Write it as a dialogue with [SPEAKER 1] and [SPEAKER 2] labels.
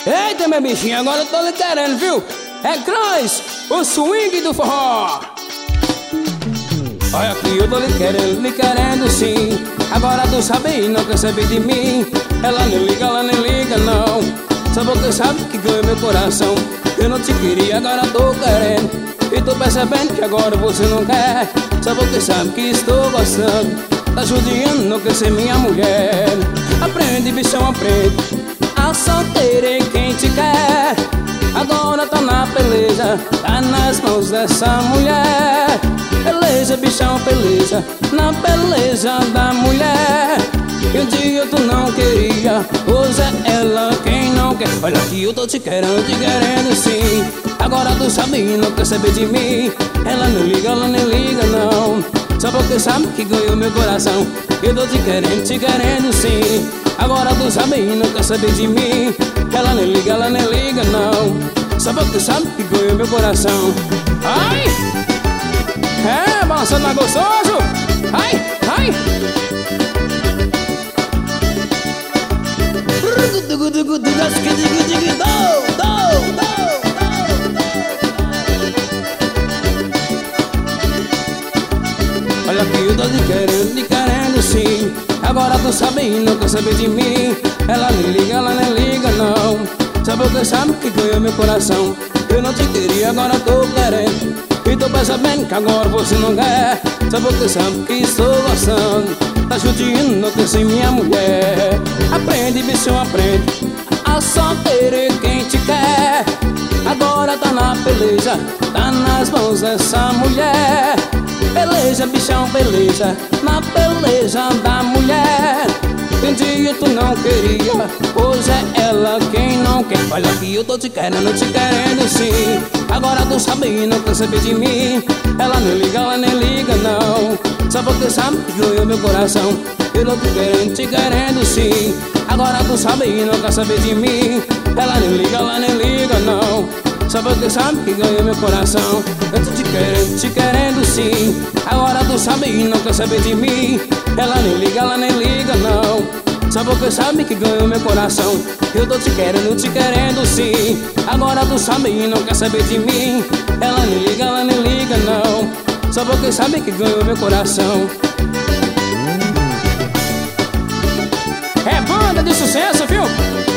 [SPEAKER 1] Eita, meu bichinho, agora eu tô lhe querendo, viu? É Cross, o swing do forró. Olha aqui, eu tô lhe querendo sim. Agora tu sabe, não quer saber de mim. Ela nem liga não. Só porque sabe que ganha meu coração. Eu não te queria, agora tô querendo. E tô percebendo que agora você não quer. Só porque sabe que estou gostando. Tá judiando, não quer ser minha mulher. Aprende, bichão, aprende. A solteira é quem te quer. Agora tá na peleja, tá nas mãos dessa mulher. Peleja, bichão, peleja, na peleja da mulher. E um dia tu não queria, hoje é ela quem não quer. Olha que eu tô te querendo sim. Agora tu sabe, não quer saber de mim. Ela nem liga não. Só porque sabe que ganhou meu coração. Eu tô te querendo sim. Agora tu sabe, não quer saber de mim. Ela nem liga não. Só porque sabe que ganhou meu coração. Ai! É, balançando mais gostoso. Ai, ai. Olha aqui, eu tô te querendo sim. Agora tu sabe, não quer saber de mim. Ela nem liga não. Só porque sabe que ganhou meu coração. Eu não te queria, agora tô querendo. E tô percebendo que agora você não quer. Só porque sabe que estou gostando. Tá judiando, não quer ser minha mulher. Aprende, bichão, aprende. A solteira é quem te quer. Agora tá na peleja, tá nas mãos dessa mulher. Peleja, bichão, peleja, na peleja da mulher. Um dia tu não queria, hoje é ela quem não quer. Olha que eu tô te querendo sim. Agora tu sabe, não quer saber de mim. Ela nem liga não. Só porque sabe que ganhou meu coração. Eu tô te querendo sim. Agora tu sabe, não quer saber de mim. Ela nem liga não. Só porque sabe que ganhou meu coração. Eu tô te querendo sim. Agora tu sabe, não quer saber de mim. Ela nem liga não. Só porque sabe que ganhou meu coração. Eu tô te querendo sim. Agora tu sabe, não quer saber de mim. Ela nem liga não. Só porque sabe que ganhou meu coração. É banda de sucesso, viu?